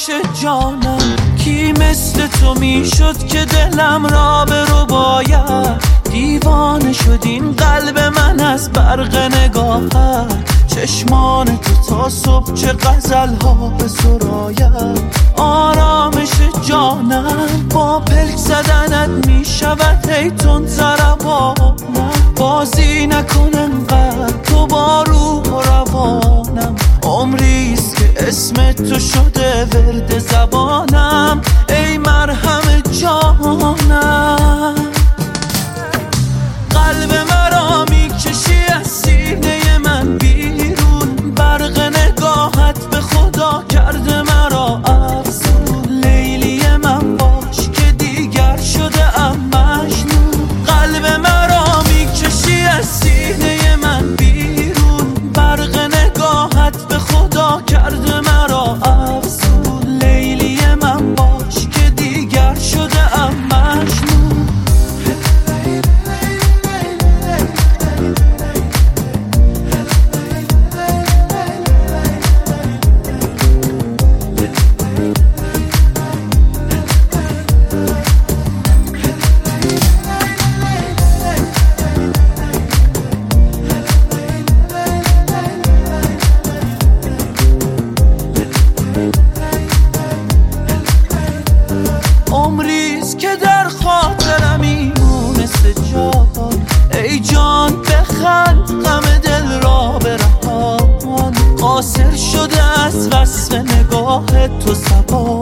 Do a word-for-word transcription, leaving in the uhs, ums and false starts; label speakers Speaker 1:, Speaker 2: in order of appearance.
Speaker 1: میشه جانم؟ کی مثل تو میشد که دلم را به رو باید؟ دیوانه شد این قلب من از برق نگاهت، چشمان تو تا صبح چه غزل ها به سراید. آرامش جانم با پلک زدنت میشود هی تند ضربانم، بازی نکن انقدر تو با روح و روانم. عمریست که اسم تو شده ورد زبانم، ای مرهم جانم. قلب مرا میکشی از سینه من بیرون، برق نگاهت به خدا کرده مرا افسون. لیلی من باش که دیگر شده ام مجنون. قلب مرا میکشی از سینه من بیرون، برق نگاهت به خدا کرده مرا افسون. لیلی من باش که دیگر شده ام مجنون. عمریست که در خاطرم میمونست جان، ای جان بخند غم دل را برهان. قاصر شده از وصف نگاه تو زبان،